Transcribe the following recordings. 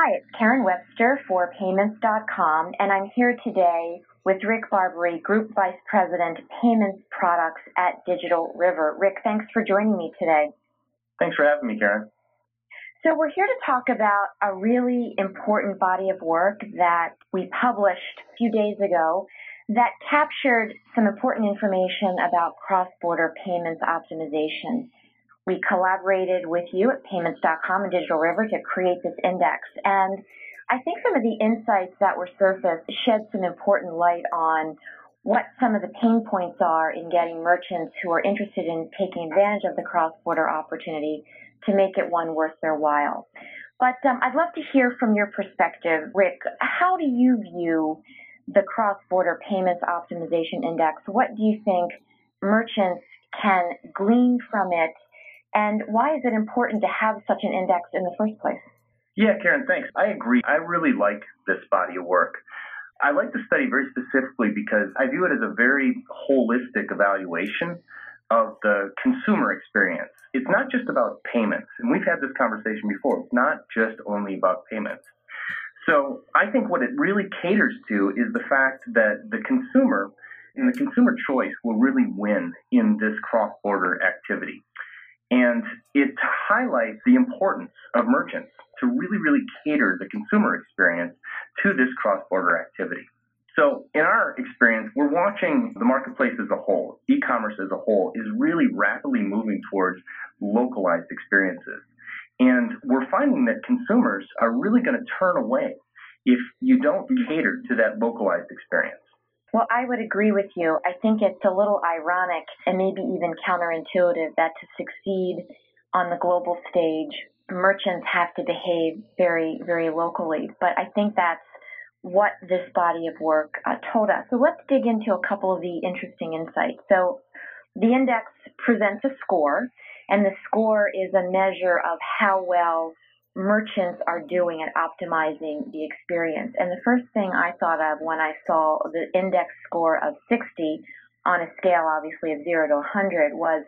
Hi, it's Karen Webster for Payments.com, and I'm here today with Rick Barbary, Group Vice President, Payments Products at Digital River. Rick, thanks for joining me today. Thanks for having me, Karen. So we're here to talk about a really important body of work that we published a few days ago that captured some important information about cross-border payments optimization. We collaborated with you at Payments.com and Digital River to create this index. And I think some of the insights that were surfaced shed some important light on what some of the pain points are in getting merchants who are interested in taking advantage of the cross-border opportunity to make it one worth their while. But I'd love to hear from your perspective, Rick. How do you view the cross-border payments optimization index? What do you think merchants can glean from it? And why is it important to have such an index in the first place? Yeah, Karen, thanks. I agree. I really like this body of work. I like the study very specifically because I view it as a very holistic evaluation of the consumer experience. It's not just about payments, and we've had this conversation before. It's not just only about payments. So I think what it really caters to is the fact that the consumer and the consumer choice will really win in this cross-border activity. And it highlights the importance of merchants to really cater the consumer experience to this cross-border activity. So in our experience, we're watching the marketplace as a whole, e-commerce as a whole, is really rapidly moving towards localized experiences. And we're finding that consumers are really going to turn away if you don't cater to that localized experience. Well, I would agree with you. I think it's a little ironic and maybe even counterintuitive that to succeed on the global stage, merchants have to behave very locally. But I think that's what this body of work told us. So let's dig into a couple of the interesting insights. So the index presents a score, and the score is a measure of how well merchants are doing at optimizing the experience. And the first thing I thought of when I saw the index score of 60 on a scale, obviously, of 0 to 100 was,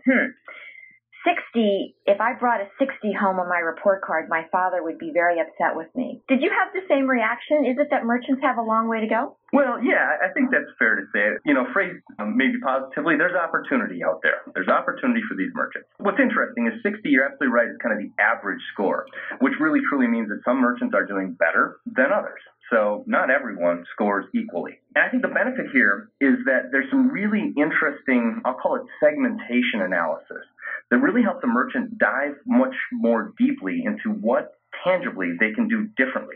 60, if I brought a 60 home on my report card, my father would be very upset with me. Did you have the same reaction? Is it that merchants have a long way to go? Well, yeah, I think that's fair to say. Phrased maybe positively, there's opportunity out there. There's opportunity for these merchants. What's interesting is 60, you're absolutely right, is kind of the average score, which really truly means that some merchants are doing better than others. So not everyone scores equally. And I think the benefit here is that there's some really interesting, I'll call it segmentation analysis, that really help the merchant dive much more deeply into what tangibly they can do differently.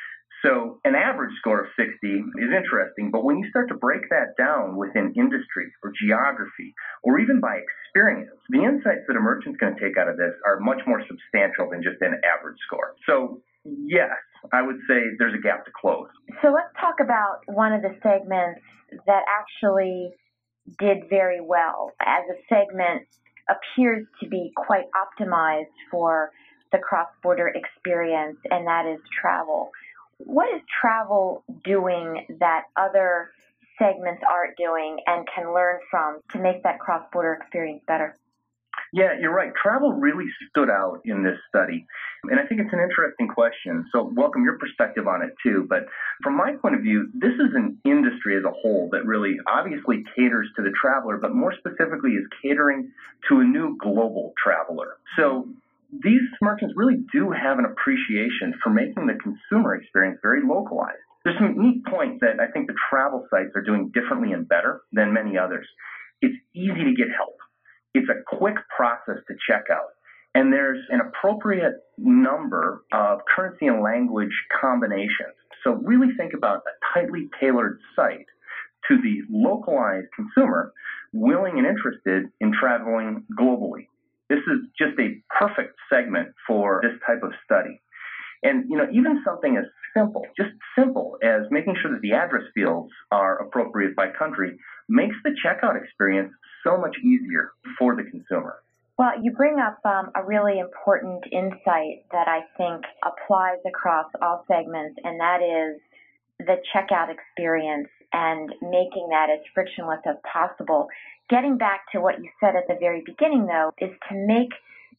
So an average score of 60 is interesting, but when you start to break that down within industry or geography or even by experience, the insights that a merchant's going to take out of this are much more substantial than just an average score. So yes, I would say there's a gap to close. So let's talk about one of the segments that actually did very well. As a segment, appears to be quite optimized for the cross-border experience, and that is travel. What is travel doing that other segments aren't doing and can learn from to make that cross-border experience better? Yeah, you're right. Travel really stood out in this study. And I think it's an interesting question. So welcome your perspective on it too. But from my point of view, this is an industry as a whole that really obviously caters to the traveler, but more specifically is catering to a new global traveler. So these merchants really do have an appreciation for making the consumer experience very localized. There's some neat points that I think the travel sites are doing differently and better than many others. It's easy to get help. It's a quick process to check out. And there's an appropriate number of currency and language combinations. So really think about a tightly tailored site to the localized consumer willing and interested in traveling globally. This is just a perfect segment for this type of study. And, even something as simple as making sure that the address fields are appropriate by country makes the checkout experience so much easier for the consumer. Well, you bring up a really important insight that I think applies across all segments, and that is the checkout experience and making that as frictionless as possible. Getting back to what you said at the very beginning, though, is to make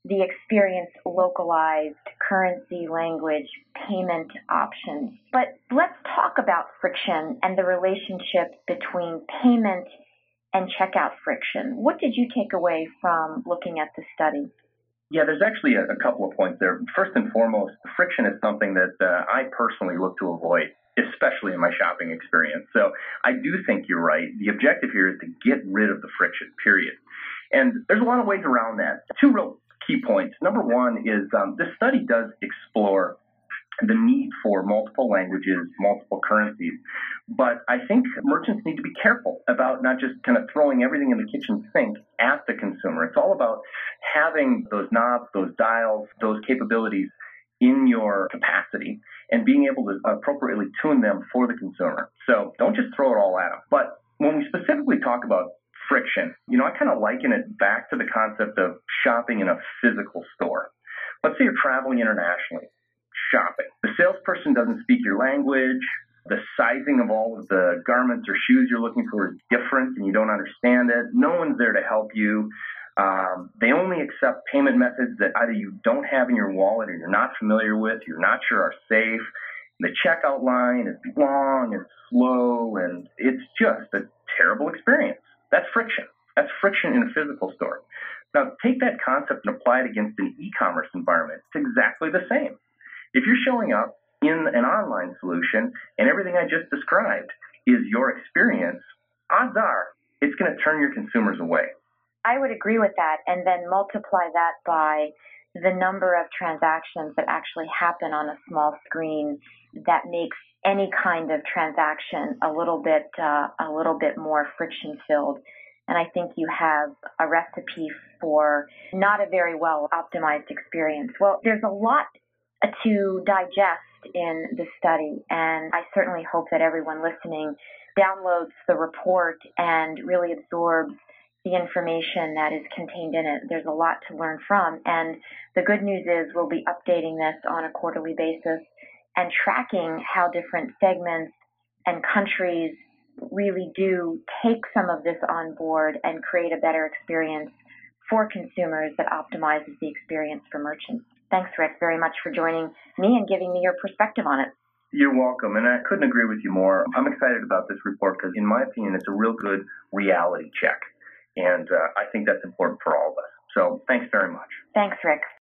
the experience localized, currency, language, payment options. But let's talk about friction and the relationship between payment and checkout friction. What did you take away from looking at the study? Yeah, there's actually a couple of points there. First and foremost, friction is something that I personally look to avoid, especially in my shopping experience. So I do think you're right. The objective here is to get rid of the friction, period. And there's a lot of ways around that. Two real key points. Number one is this study does explore the need for multiple languages, multiple currencies. But I think merchants need to be careful about not just kind of throwing everything in the kitchen sink at the consumer. It's all about having those knobs, those dials, those capabilities in your capacity and being able to appropriately tune them for the consumer. So don't just throw it all at them. But when we specifically talk about friction, I kind of liken it back to the concept of shopping in a physical store. Let's say you're traveling internationally. Shopping. The salesperson doesn't speak your language. The sizing of all of the garments or shoes you're looking for is different and you don't understand it. No one's there to help you. They only accept payment methods that either you don't have in your wallet or you're not familiar with, you're not sure are safe. The checkout line is long and slow, and it's just a terrible experience. That's friction. That's friction in a physical store. Now, take that concept and apply it against an e-commerce environment. It's exactly the same. If you're showing up in an online solution and everything I just described is your experience, odds are it's going to turn your consumers away. I would agree with that, and then multiply that by the number of transactions that actually happen on a small screen that makes any kind of transaction a little bit more friction filled. And I think you have a recipe for not a very well optimized experience. Well, there's a lot to digest in the study, and I certainly hope that everyone listening downloads the report and really absorbs the information that is contained in it. There's a lot to learn from, and the good news is we'll be updating this on a quarterly basis and tracking how different segments and countries really do take some of this on board and create a better experience for consumers that optimizes the experience for merchants. Thanks, Rick, very much for joining me and giving me your perspective on it. You're welcome, and I couldn't agree with you more. I'm excited about this report because, in my opinion, it's a real good reality check, and I think that's important for all of us. So thanks very much. Thanks, Rick.